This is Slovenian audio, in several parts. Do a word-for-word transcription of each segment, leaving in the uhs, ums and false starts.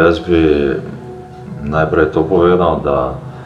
jaz bi najprej to povedal, da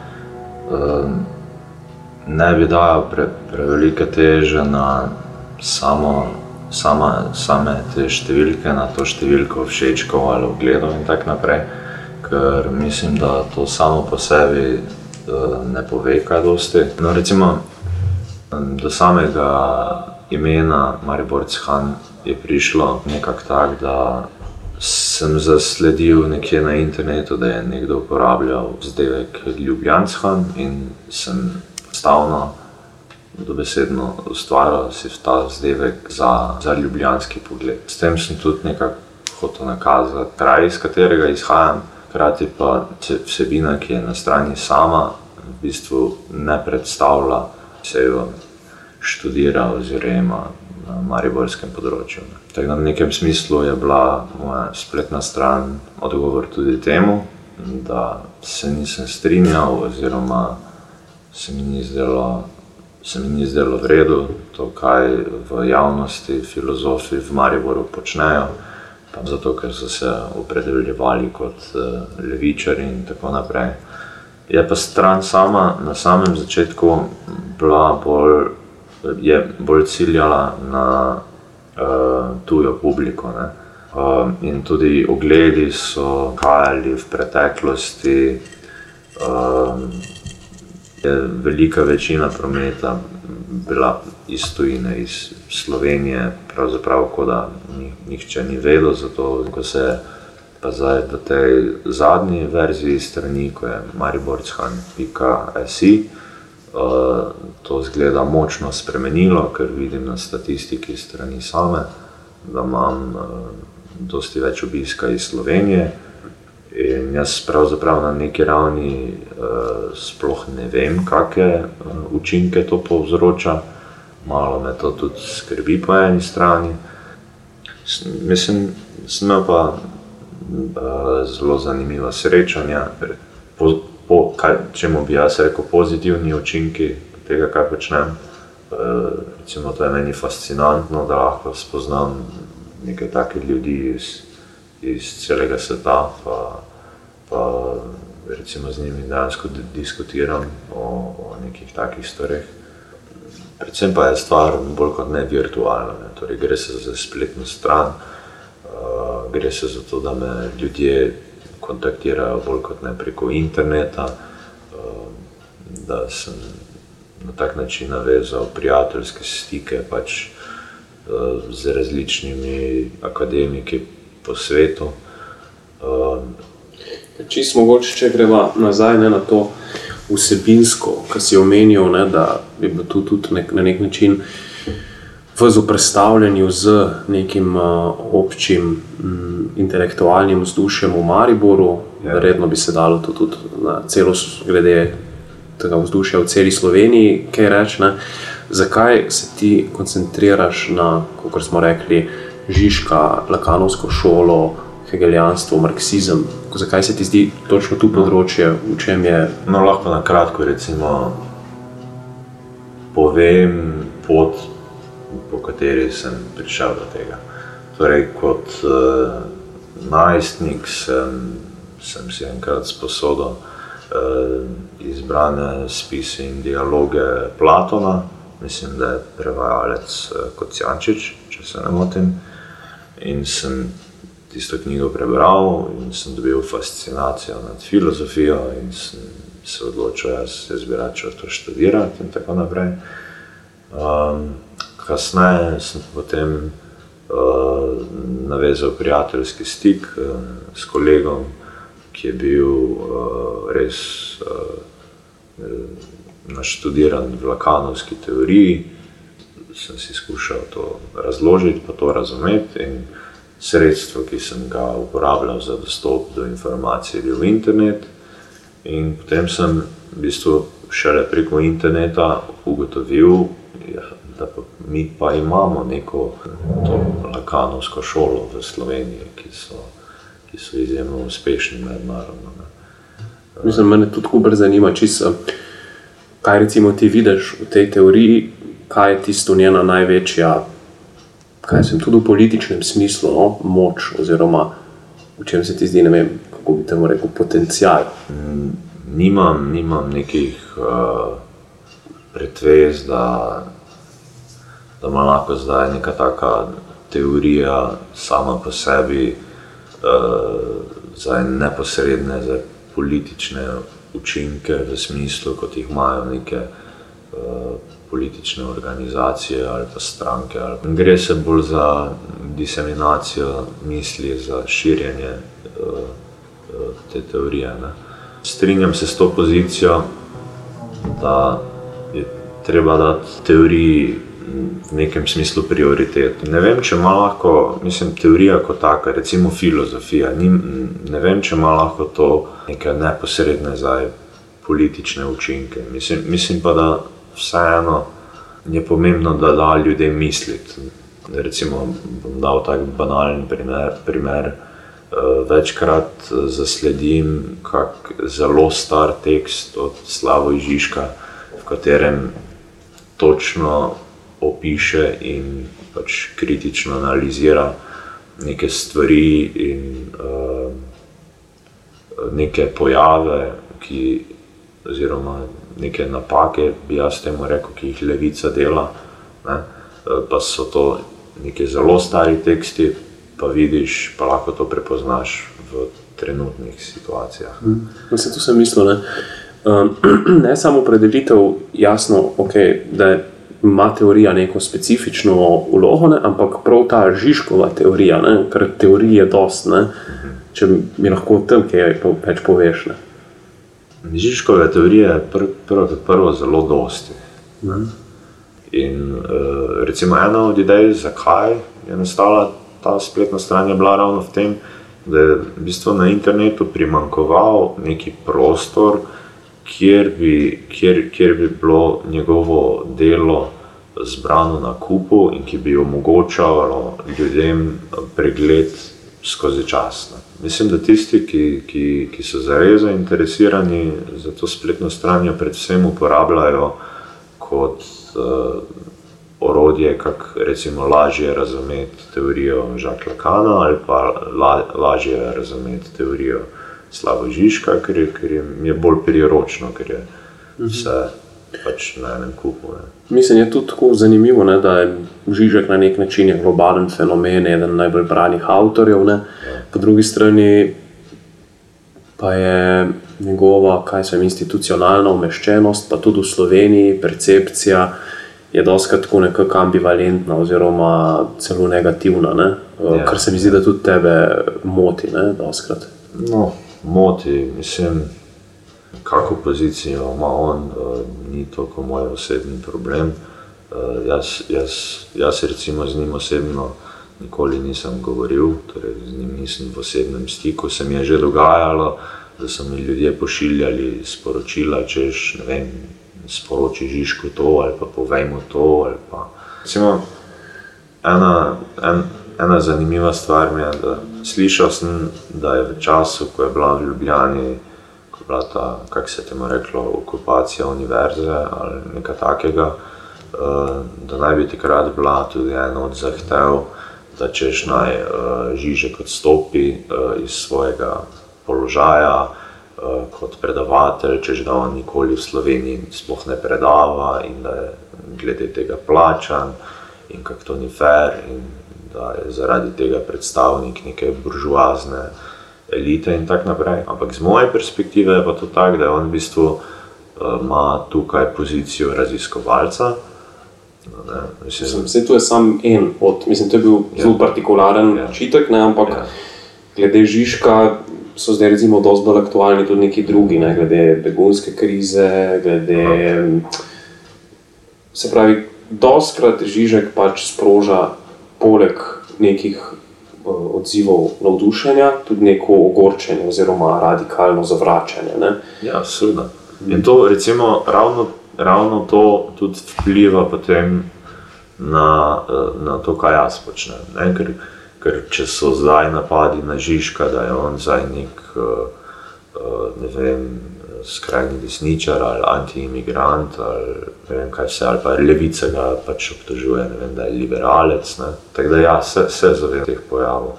uh, ne bi dajal pre, prevelike teže na samo, sama, same te številke, na to številko všečkov ali ogledov in tak naprej, ker mislim, da to samo po sebi uh, ne pove kaj dosti. No, recimo, do samega imena Mariborčan je prišlo nekako tak, da sem zasledil nekje na internetu, da je nekdo uporabljal vzdevek Ljubljančan in sem stavno, dobesedno ustvaril si ta vzdevek za, za ljubljanski pogled. S tem sem tudi nekako hotel nakazati kraj, iz katerega izhajam, hkrati pa vsebina, ki je na strani sama, v bistvu ne predstavlja, se jo študira oziroma na mariborskem področju. Tako da v nekem smislu je bila moja spletna stran odgovor tudi temu, da se nisem strinjal oziroma se mi ni zdelo, se mi ni zdelo v redu to, kaj v javnosti filozofi v Mariboru počnejo, pa zato, ker so se opredeljevali kot levičarji in tako naprej. Je pa stran sama na samem začetku bila bolj, je bolj ciljala na uh, tujo publiko, ne. Uh, in tudi ogledi so kajali v preteklosti, uh, je velika večina prometa bila iz tujine, iz Slovenije, pravzaprav, ko da nihče ni vedel za to, ko se je pa zdaj v tej zadnji verziji strani, ko je mariborčan pika si, uh, to zgleda močno spremenilo, ker vidim na statistiki strani same, da imam uh, dosti več obiska iz Slovenije. In jaz pravzaprav na neki ravni uh, sploh ne vem, kakšne uh, učinke to povzroča. Malo me to tudi skrbi po eni strani. S, mislim, sem imel pa uh, zelo zanimiva srečanja. Po, po, kaj, čemu bi jaz rekel, pozitivni učinki tega, kaj počnem. Uh, recimo, to je meni fascinantno, da lahko spoznam nekaj takih ljudi iz iz celega sveta, pa, pa recimo z njimi dejansko diskutiram o, o nekih takih stvareh. Predvsem pa je stvar bolj kot ne virtualna, ne. Torej gre se za spletno stran, uh, gre se za to, da me ljudje kontaktirajo bolj kot ne preko interneta, uh, da sem na tak način navezal prijateljske stike pač uh, z različnimi akademiki po svetu. Um, Čisto mogoče, če greva nazaj, ne, na to vsebinsko, kar si omenil, ne, da je bilo tu tudi nek, na nek način v zoperstavljanju z nekim uh, občim m, intelektualnim vzdušjem v Mariboru. Ja. Verjetno bi se dalo to tudi na celo glede tega vzdušja v celi Sloveniji kaj reči, ne. Zakaj se ti koncentriraš na, kakor smo rekli, Žižka, Lakanovsko šolo, hegelijanstvo, marksizem? Zakaj se ti zdi točno tu področje, v čem je? No, lahko na kratko recimo povem pot, po kateri sem prišel do tega. Torej, kot uh, najstnik sem, sem si enkrat sposodil uh, izbrane spise in dialoge Platona, mislim, da je prevajalec uh, Kocijančič, če se ne motim. In sem tisto knjigo prebral in sem dobil fascinacijo nad filozofijo in sem se odločil, jaz, jaz bi rad šel to študirati in tako naprej. Um, kasneje sem potem uh, navezal prijateljski stik uh, s kolegom, ki je bil uh, res uh, naštudiran v lakanovski teoriji. Sem si skušal to razložiti, pa to razumeti in sredstvo, ki sem ga uporabljal za dostop do informacij, je bil internet. In potem sem v bistvu šele preko interneta ugotovil, da pa mi pa imamo neko to lakanovsko šolo v Sloveniji, ki so, ki so izjemno uspešni mednarodno. Mislim, mene tudi kar zanima, čisto, kaj recimo ti vidiš v tej teoriji, kaj je tisto njena največja, kaj sem tudi v političnem smislu, no, moč, oziroma v čem se ti zdi, ne vem, kako bi temu rekel, potencial? Nimam, nimam nekih uh, pretvez, da, da ima lahko zdaj neka taka teorija sama po sebi uh, za neposredne, za politične učinke v smislu, kot jih imajo neke uh, politične organizacije ali pa stranke. Ali pa. Gre se bolj za diseminacijo misli, za širjenje uh, te teorije. Ne. Strinjam se s to pozicijo, da je treba dati teoriji v nekem smislu prioritet. Ne vem, če ima lahko, mislim, teorija kot taka, recimo filozofija, ni, ne vem, če ima lahko to neke neposredne zdaj politične učinke. Mislim, mislim pa, da vseeno je pomembno, da da ljudem misliti. Recimo, bom dal tak banalen primer, primer. Večkrat zasledim kak zelo star tekst od Slavoj Žižka, v katerem točno opiše in pač kritično analizira neke stvari in uh, neke pojave, ki, oziroma neke napake, bi jaz temu rekel, ki jih levica dela, ne? Pa so to neke zelo stari teksti, pa vidiš, pa lahko to prepoznaš v trenutnih situacijah. Hmm. Se tu sem mislil, ne, um, ne samo opredelitev jasno, okay, da ima teorija neko specifično vlogo, ne, ampak prav ta Žižkova teorija, ne, ker teorije je dost, ne, če mi lahko o tem kaj več poveš. Ne. Žižkove teorije je pr prvo, prvo zelo dosti. Hmm. In uh, recimo ena od idej, zakaj je nastala ta spletna stran, je bila ravno v tem, da je v bistvu na internetu primanjkoval neki prostor, kjer bi, kjer, kjer bi bilo njegovo delo zbrano na kupu in ki bi omogočalo ljudem pregled skozi čas. Mislim, da tisti, ki, ki, ki so zares zainteresirani za to spletno stran, jo predvsem uporabljajo kot uh, orodje, kak recimo lažje razumeti teorijo Jacques Lacana ali pa la, lažje razumeti teorijo Slavoj Žižka, ker je, ker je bolj priročno, ker je vse pač na enem kupu. Ne. Mislim, je tudi tako zanimivo, ne, da je Žižek na nek način je globalen fenomen, eden najbolj branih avtorjev, ne. Ja. Po drugi strani pa je njegova, kaj sem, institucionalna umeščenost, pa tudi v Sloveniji percepcija je dostikrat tako nekako ambivalentna oziroma celo negativna, ne? Ja. Kar se mi zdi, da tudi tebe moti, ne, dostikrat. No, moti, mislim, kako pozicijo ima on, uh, ni toliko moj osebni problem. Uh, jaz, jaz, jaz recimo z njim osebno nikoli nisem govoril, torej z njim nisem v osebnem stiku, se mi je že dogajalo, da so mi ljudje pošiljali sporočila, češ, ne vem, sporoči Žižku to, ali pa povejmo to, ali pa... Recimo, ena, en, ena zanimiva stvar mi je, da slišal sem, da je v času, ko je bila v Ljubljani, ko je bila ta, kak se temu reklo, okupacija univerze ali nekaj takega, da naj bi takrat bila tudi ena od zahtev, da češ naj Žižek odstopi iz svojega položaja, kot predavatelj, češ da on nikoli v Sloveniji sploh ne predava in da je glede tega plačan in kako to ni fair in da je zaradi tega predstavnik neke buržoazne elite in tak naprej. Ampak z moje perspektive je pa to tak, da je on v bistvu ima tukaj pozicijo raziskovalca. Ne, mislim, Vse to je sam en od, mislim, to je bil ja. zelo partikularen ja. čitek, ne, ampak ja. glede Žižka so zdaj recimo dosti bolj aktualni tudi neki drugi, ne, glede begunske krize, glede, se pravi, dostikrat Žižek pač sproža poleg nekih uh, odzivov navdušenja, tudi neko ogorčenje oziroma radikalno zavračanje, ne. Ja, seveda. In to recimo ravno, ravno to tudi vpliva potem na, na to, kaj jaz počnem, ne, ker Ker če so zdaj napadi na Žižka, da je on zdaj nek, ne vem, skrajni desničar ali anti-imigrant ali ne vem kaj vse, ali pa levica ga pač obtožuje, ne vem, da je liberalec, ne. Tako da ja, se, se zavem teh pojavov.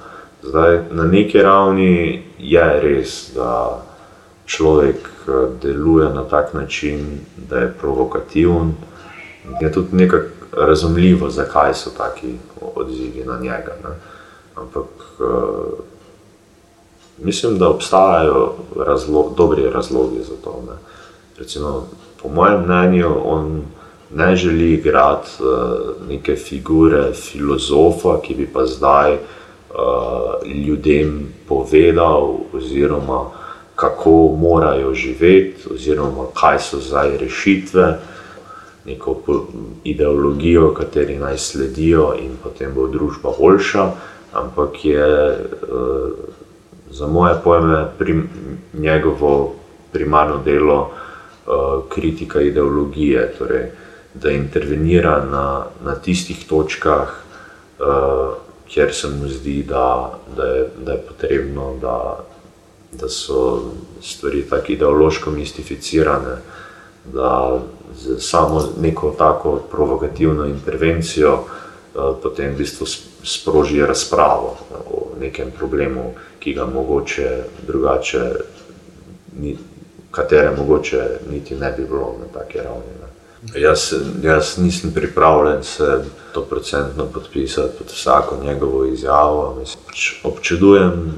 Zdaj, na neki ravni je res, da človek deluje na tak način, da je provokativen. Je tudi nekako razumljivo, zakaj so taki odzivi na njega. Ne? Ampak uh, mislim, da obstajajo razlog, dobri razlogi za to. Ne? Recimo, po mojem mnenju, on ne želi igrati uh, neke figure filozofa, ki bi pa zdaj uh, ljudem povedal oziroma kako morajo živeti oziroma kaj so zdaj rešitve, neko ideologijo, kateri naj sledijo in potem bo družba boljša, ampak je uh, za moje pojme prim, njegovo primarno delo uh, kritika ideologije, torej da intervenira na, na tistih točkah, uh, kjer se mu zdi, da, da, je, da je potrebno, da, da so stvari tako ideološko mistificirane, da z samo neko tako provokativno intervencijo uh, potem v bistvu sproži razpravo o nekem problemu, ki ga mogoče drugače, ni, katere mogoče niti ne bi bilo na taki ravni. Ne. Jaz, jaz nisem pripravljen se stoprocentno podpisati pod vsako njegovo izjavo. Mislim, pač občudujem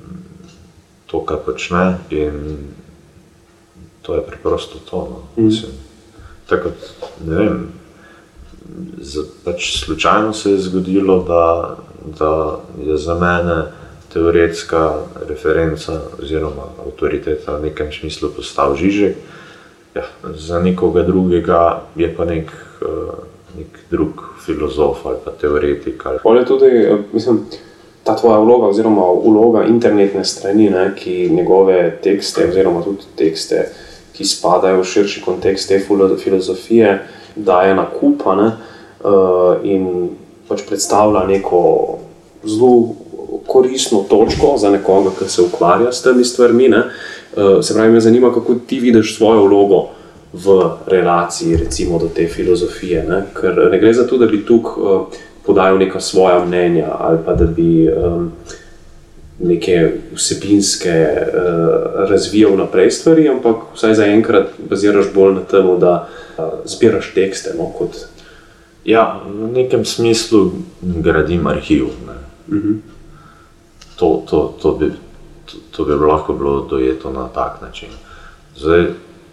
to, kar počne in to je preprosto to. No. Mislim, tako, ne vem, z, pač slučajno se je zgodilo, da, da je za mene teoretska referenca oziroma avtoriteta v nekem smislu postal Žižek. Ja, za nekoga drugega je pa nek, nek drug filozof ali pa teoretik. On je tudi, mislim, ta tvoja vloga oziroma vloga internetne strani, ne, ki njegove tekste oziroma tudi tekste, ki spadajo v širši kontekst te filozofije, daje na kup, ne, in pač predstavlja neko zelo koristno točko za nekoga, ki se ukvarja s temi stvarmi. Ne. Se pravi, me zanima, kako ti vidiš svojo vlogo v relaciji recimo do te filozofije, ne? Ker ne gre za to, da bi tukaj uh, podajal neka svoja mnenja ali pa da bi um, neke vsebinske uh, razvijal naprej stvari, ampak vsaj zaenkrat baziraš bolj na tem, da uh, zbiraš tekste, no, kot... Ja, v nekem smislu gradim arhiv, ne. Uh-huh. To, to, to bi To bi lahko bilo dojeto na tak način. Zdaj,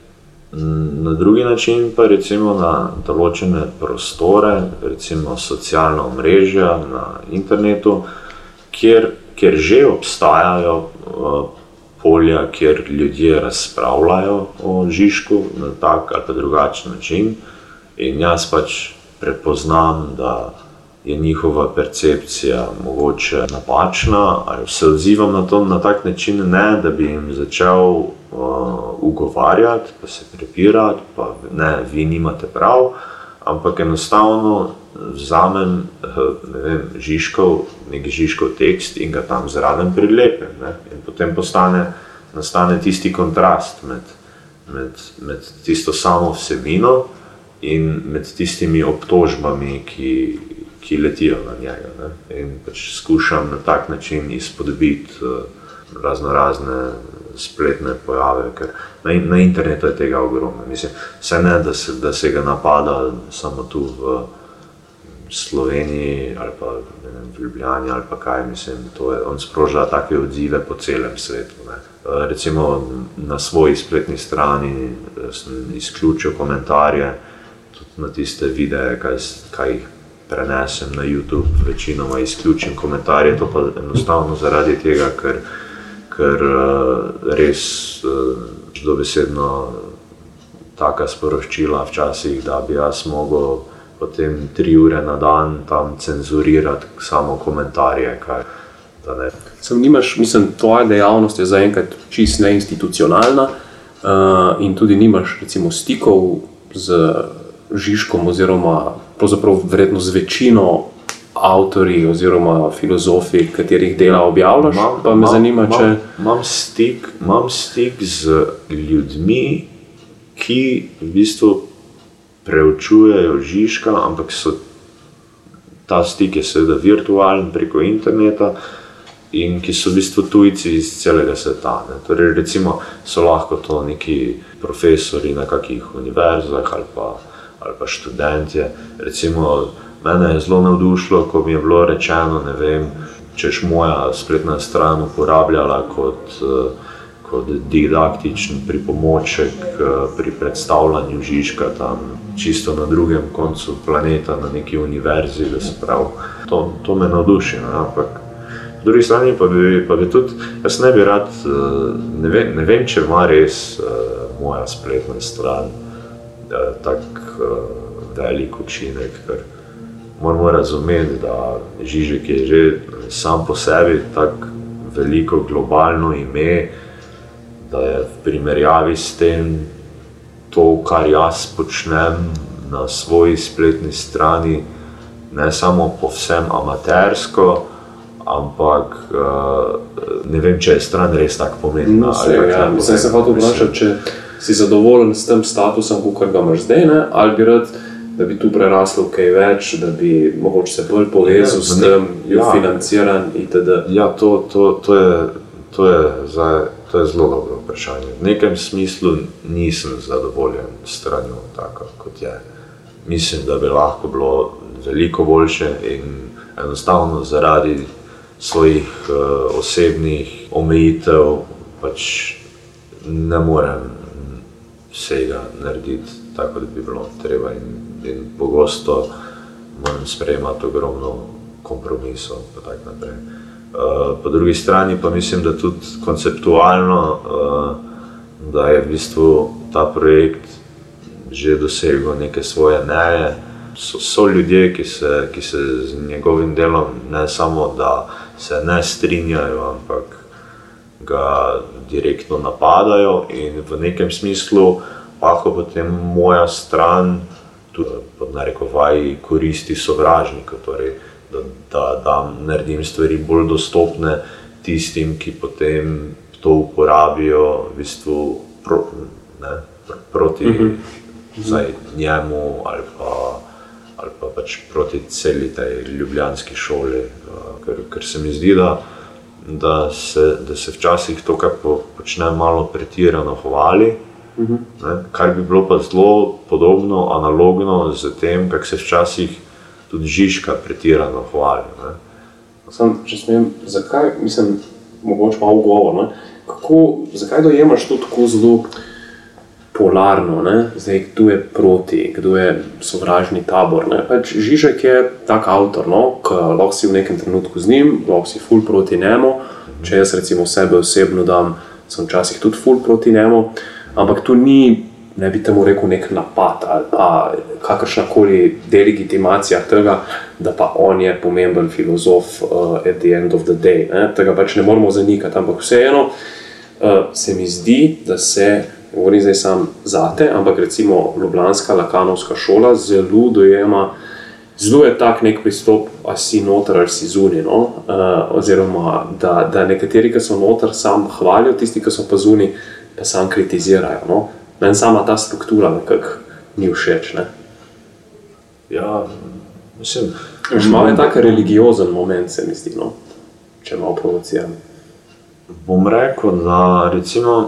na drugi način pa recimo na določene prostore, recimo socialna omrežja na internetu, kjer, kjer že obstajajo uh, polja, kjer ljudje razpravljajo o Žižku na tak ali pa drugačen način in jaz pač prepoznam, da je njihova percepcija mogoče napačna ali se odzivam na to na tak način, ne, da bi jim začel uh, ugovarjati, pa se prepirati, pa ne, vi nimate prav, ampak enostavno vzamem, ne vem, Žižkov, nek Žižkov tekst in ga tam zraven prilepim, ne, in potem postane, nastane tisti kontrast med, med, med tisto samo vsebino in med tistimi obtožbami, ki ki letijo na njega, ne? In pač skušam na tak način izpodbiti uh, razno razne spletne pojave, ker na, na internetu je tega ogromno. Mislim, vse ne, da se, da se ga napada samo tu v Sloveniji ali pa ne vem, v Ljubljani ali pa kaj, mislim, to je, on sproža take odzive po celem svetu, ne? Uh, recimo na svoji spletni strani sem izključil komentarje tudi na tiste videe, kaj, kaj jih prenesem na YouTube, večinoma izključim komentarje, to pa enostavno zaradi tega, ker, ker res dobesedno taka sporočila včasih, da bi jaz mogel potem tri ure na dan tam cenzurirati samo komentarje, kaj, da ne. Sem nimaš, mislim, tvoja dejavnost je zaenkrat čisto neinstitucionalna uh, in tudi nimaš recimo stikov z Žižkom oziroma pravzaprav verjetno z večino avtorji oziroma filozofi, katerih dela objavljaš, mam, pa me mam, zanima, če... Mam, mam, stik, mam stik z ljudmi, ki v bistvu preučujejo Žižka, ampak so, ta stik je seveda virtualen preko interneta in ki so v bistvu tujci iz celega sveta. Ne. Torej, recimo, so lahko to neki profesori na kakih univerzah ali pa, ali pa študentje. Recimo, mene je zelo navdušilo, ko mi je bilo rečeno, ne vem, češ moja spletna stran uporabljala kot, kot didaktičen pripomoček pri predstavljanju Žižka tam čisto na drugem koncu planeta, na neki univerzi, da se pravi, to, to me navduši, ne, ampak po drugi strani pa bi, pa bi tudi, jaz ne bi rad, ne vem, ne vem, če ima res moja spletna stran tak velik učinek, ker moramo razumeti, da Žižek je že sam po sebi tako veliko globalno ime, da je v primerjavi s tem to, kar jaz počnem na svoji spletni strani, ne samo povsem amatersko, ampak ne vem, če je stran res tako pomembna. Ja, mislim, se hotel vprašati, če si zadovoljen s tem statusom, kakor ga imaš zdaj, ne? Ali bi rad, da bi tu preraslo kaj več, da bi mogoče se bolj povezal s tem, jo ja, financiran itd. Ja, to, to, to, je, to, je zdaj, to je zelo dobro vprašanje. V nekem smislu nisem zadovoljen s stranjo tako, kot je. Mislim, da bi lahko bilo veliko boljše in enostavno zaradi svojih uh, osebnih omejitev pač ne morem vsega narediti tako, da bi bilo treba in, in pogosto moram sprejemati ogromno kompromisov pa tako naprej. Uh, po drugi strani pa mislim, da tudi konceptualno, uh, da je v bistvu ta projekt že dosegel neke svoje meje. So, so ljudje, ki se, ki se z njegovim delom ne samo, da se ne strinjajo, ampak ga direktno napadajo in v nekem smislu lahko potem moja stran tudi pod narekovaji koristi sovražnika, torej da, da, da naredim stvari bolj dostopne tistim, ki potem to uporabijo v bistvu pro, ne, pr, proti mm-hmm. zdaj, njemu ali pa ali pa pač proti celi tej ljubljanski šoli, ker, ker se mi zdi, da, da, se, da se včasih to, kar po, počne malo pretirano hvali, mm-hmm. ne, kar bi bilo pa zelo podobno, analogno z tem, kak se včasih tudi Žižka pretirano hvali. Ne. Sam, če smem, zakaj, mislim, mogoče malo govor, ne, kako, zakaj dojemaš to tako zelo polarno, ne? Zdaj, kdo je proti, kdo je sovražni tabor, ne? Pač Žižek je tak avtor, no? K, lahko si v nekem trenutku z njim, lahko si ful proti njemu, če jaz recimo sebe osebno dam, sem včasih tudi ful proti njemu, ampak tu ni, ne bi temu rekel, nek napad ali pa kakršnakoli delegitimacija tega, da pa on je pomemben filozof uh, at the end of the day, ne? Tega pač ne moramo zanikati, ampak vseeno uh, se mi zdi, da se govorim zdaj sam zate, ampak recimo ljubljanska lakanovska šola zelo dojema, zelo je tak nek pristop, a si noter ali si zunaj, no? uh, oziroma da, da nekateri, ki so noter, sam hvalijo, tisti, ki so pa zunaj, pa sam kritizirajo. No? Meni sama ta struktura nekako ni všeč. Ne? Ja, mislim... Malo je tak religiozen moment, se mi zdi, no? Če malo provociram. Bom rekel, da recimo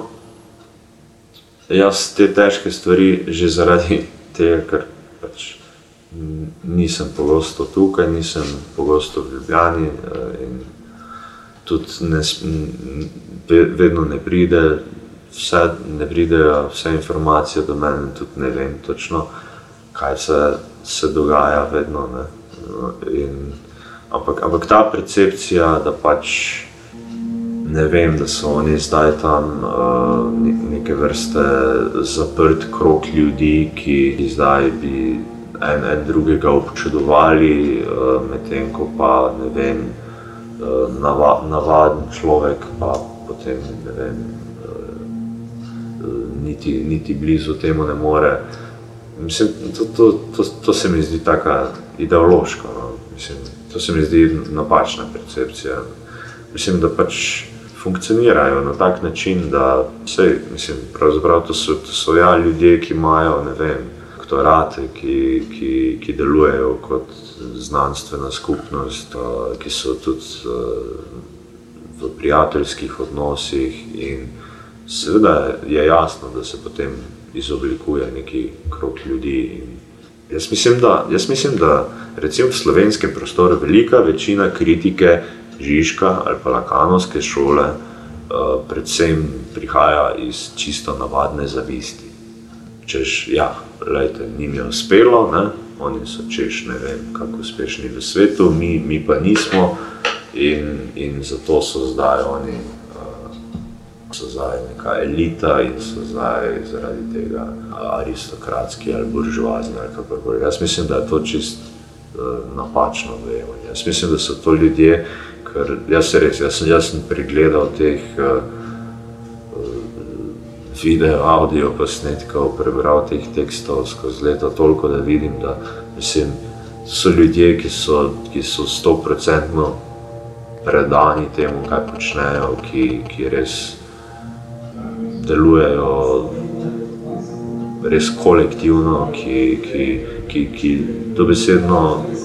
jaz te težke stvari že zaradi tega, ker pač nisem pogosto tukaj, nisem pogosto v Ljubljani in tudi ne, vedno ne pride, vse, ne pridejo vse informacije do mene, tudi ne vem točno, kaj se, se dogaja vedno. Ne. In, ampak, ampak ta percepcija, da pač ne vem, da so oni zdaj tam uh, neke vrste zaprt krog ljudi, ki zdaj bi en, en drugega občudovali, uh, medtem ko pa, ne vem, uh, nava, navaden človek pa potem, ne vem, uh, niti, niti blizu temu ne more. Mislim, to, to, to, to se mi zdi taka ideološka, no? Mislim, to se mi zdi napačna percepcija. Mislim, da pač funkcionirajo na tak način, da vse, mislim, pravzaprav to so, to so ja ljudje, ki imajo, ne vem, doktorate, ki, ki, ki delujejo kot znanstvena skupnost, ki so tudi v prijateljskih odnosih in seveda je jasno, da se potem izoblikuje neki krog ljudi. In jaz mislim, da, jaz mislim, da recimo v slovenskem prostoru velika večina kritike Žižka ali pa lakanovske šole uh, predvsem prihaja iz čisto navadne zavisti. Češ, ja, lejte, njim je uspelo, ne? Oni so češ, ne vem, kako uspešni v svetu, mi, mi pa nismo in, in zato so zdaj oni uh, so zdaj neka elita in so zdaj zaradi tega aristokratski ali buržoazni ali kakorkoli. Jaz mislim, da je to čist uh, napačno dojemanje. Jaz mislim, da so to ljudje, ker jaz se res, jaz sem, jaz sem pregledal teh uh, video, audio posnetkov, prebral teh tekstov skozi leta toliko, da vidim, da mislim, so ljudje, ki so, ki so sto procentno predani temu, kaj počnejo, ki, ki res delujejo res kolektivno, ki, ki, ki, ki dobesedno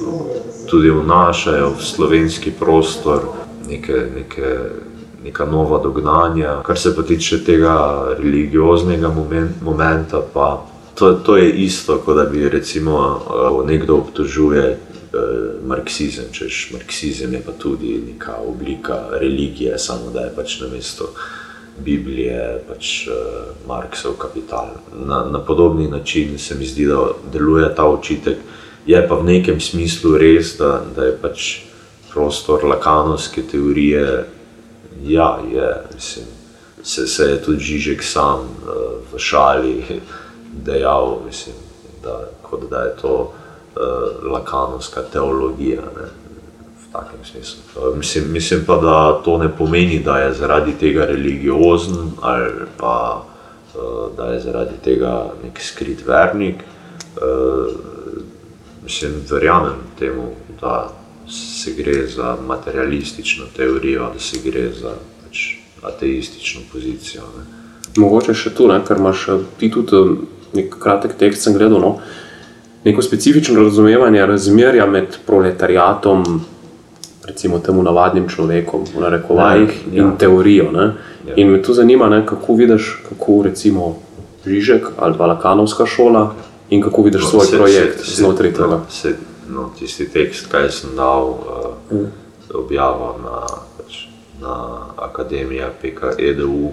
tudi vnašajo v slovenski prostor neke, neke neka nova dognanja. Kar se pa tiče tega religioznega moment, momenta, pa to, to je isto, kot da bi recimo nekdo obtožuje eh, marksizem, češ marksizem je pa tudi neka oblika religije, samo da je pač namesto Biblije pač eh, Marksov Kapital. Na, na podobni način se mi zdi, da deluje ta očitek. Je pa v nekem smislu res, da, da je pač prostor lakanovske teorije. Ja, je, mislim, se, se je tudi Žižek sam uh, v šali dejal, mislim, da, kot da je to uh, lakanovska teologija, ne, v takem smislu. Uh, mislim, mislim pa, da to ne pomeni, da je zaradi tega religiozen ali pa uh, da je zaradi tega nek skrit vernik. Uh, mislim, verjamem temu, da se gre za materialistično teorijo, da se gre za pač ateistično pozicijo. Ne. Mogoče še tu, ne, ker imaš ti tudi nek kratek tekst, sem gledal, no, neko specifično razumevanje razmerja med proletariatom, recimo temu navadnim človekom, v narekovajih, ne, ja. In teorijo. Ne. Ja. In me tu zanima, ne, kako vidiš, kako recimo Žižek ali pa lakanovska šola in kako vidiš no, svoj se, projekt se, znotraj se, tega. Se, No, tisti tekst, kaj sem dal uh, mm. objavo na, pač, na akademija pika edu,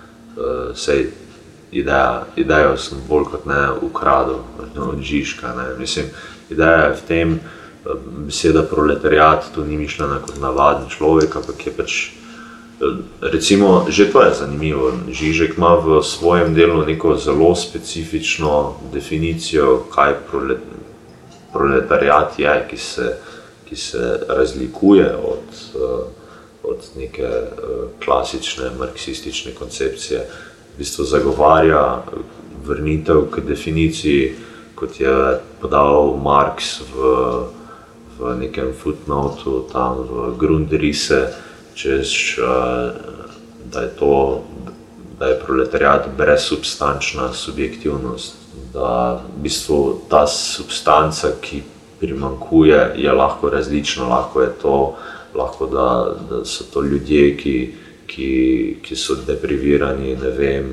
uh, sej ideja, idejo sem bolj kot ne ukradel no, od Žižka. Ne. Mislim, ideja je v tem, uh, beseda proletariat, to ni mišljena kot navaden človek, ampak je pač, uh, recimo, že to je zanimivo. Žižek ima v svojem delu neko zelo specifično definicijo, kaj proletariat proletariat je, ki se, ki se razlikuje od, od neke klasične marksistične koncepcije. V bistvu zagovarja vrnitev k definiciji, kot je podal Marx v, v nekem footnotu, tam v Grundrisse, čez, da je to, da je proletariat brezsubstančna subjektivnost. Da v bistvu ta substanca, ki primanjkuje, je lahko različna, lahko je to, lahko da, da so to ljudje, ki, ki, ki so deprivirani, ne vem,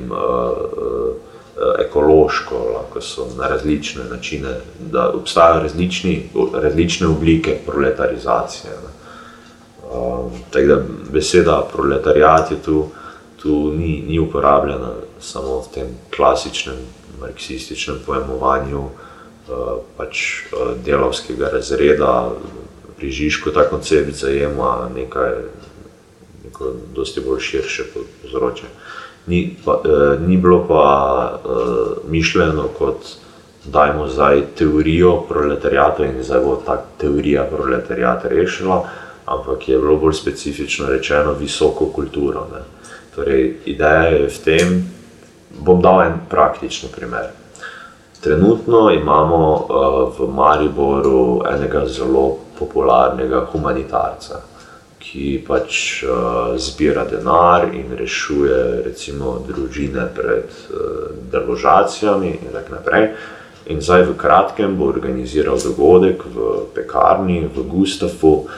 ekološko, lahko so na različne načine, da obstajajo različni, različne oblike proletarizacije. Um, tako da beseda proletariat je tu, tu ni, ni uporabljena samo v tem klasičnem marksističnem pojmovanju uh, pač uh, delavskega razreda. Pri Žižku ta koncept zajema nekaj, neko dosti bolj širše področje. Ni, pa, uh, ni bilo pa uh, mišljeno kot dajmo zdaj teorijo proletariata in zdaj bo ta teorija proletariata rešila, ampak je bilo bolj specifično rečeno visoko kulturo. Ne. Torej, ideja je v tem, bom dal en praktični primer. Trenutno imamo uh, v Mariboru enega zelo popularnega humanitarca, ki pač uh, zbira denar in rešuje recimo družine pred uh, deložacijami in tako naprej. In zdaj v kratkem bo organiziral dogodek v pekarni v Gustafu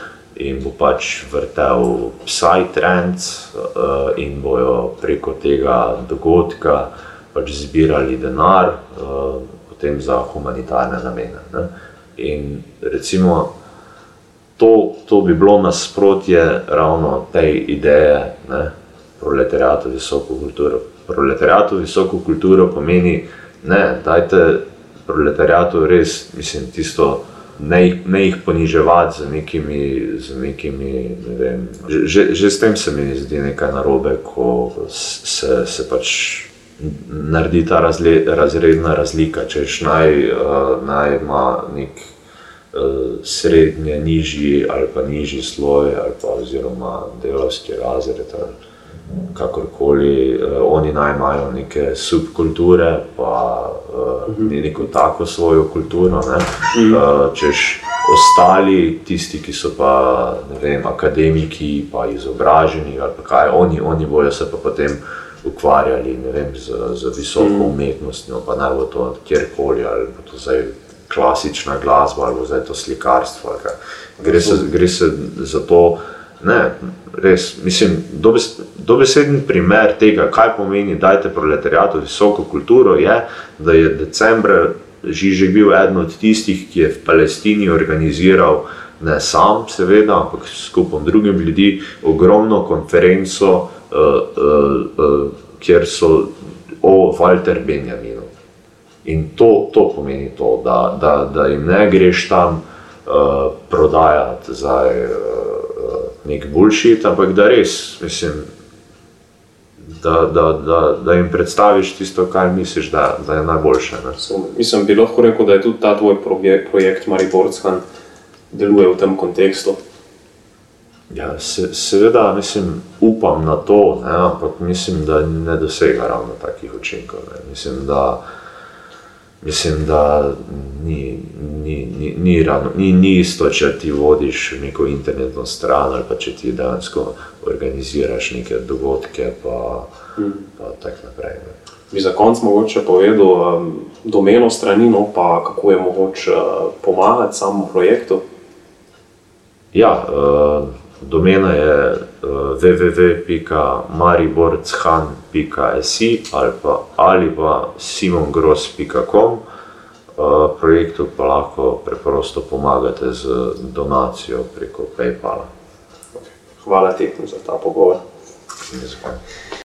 in bo pač vrtel Psytrance uh, in bojo preko tega dogodka pač zbirali denar, uh, potem za humanitarne namene. Ne? In recimo, to, to bi bilo nasprotje ravno tej ideje, ne? Proletariatu visoko kulturo. Proletariatu visoko kulturo pomeni, ne, dajte proletariatu res, mislim, tisto, ne jih, ne jih poniževati z nekimi, z nekimi, ne vem, že, že s tem se mi zdi nekaj narobe, ko se, se pač naredi ta razle, razredna razlika, češ naj, uh, naj ima nek uh, srednje, nižji ali pa nižji sloj ali pa oziroma delavski razred ali kakorkoli, uh, oni naj imajo neke subkulture pa uh, neko tako svojo kulturo, ne? Uh, češ ostali, tisti, ki so pa, ne vem, akademiki pa izobraženi ali pa kaj, oni, oni bojo se pa potem ukvarjali, ne vem, z, z visoko umetnostjo, pa naj bo to kjerkoli, ali bo to zdaj klasična glasba, ali bo zdaj to slikarstvo, ali kaj. Gre se, gre se za to, ne, res, mislim, dobes, dobeseden primer tega, kaj pomeni dajte proletariatu visoko kulturo, je, da je decembra Žižek bil eden od tistih, ki je v Palestini organiziral, ne sam seveda, ampak s skupom drugim ljudi, ogromno konferenco, Uh, uh, uh, kjer so o Walter Benjaminu. In to, to pomeni to, da, da, da jim ne greš tam uh, prodajati zdaj uh, nek bullshit, ampak da res, mislim, da, da, da, da jim predstaviš tisto, kar misliš, da, da je najboljše. Ne? Mislim, bi lahko rekel, da je tudi ta tvoj projekt Mariborcan deluje v tem kontekstu. Ja, se, seveda, mislim, upam na to, ne, ampak mislim, da ne dosega ravno takih učinkov. Ne. Mislim, da, mislim, da ni, ni, ni, ni, ravno, ni, ni isto, če ti vodiš neko internetno stran ali pa če ti dejansko organiziraš neke dogodke pa, hmm. pa tak naprej. Ne. Bi za konc mogoče povedal um, domeno strani, no, pa kako je mogoče uh, pomagati samemu projektu? Ja, uh, domena je uh, w w w pika mariborcan pika s i ali pa, ali pa simongross pika com. Uh, projektu pa lahko preprosto pomagate z donacijo preko PayPala. Hvala ti za ta pogovor.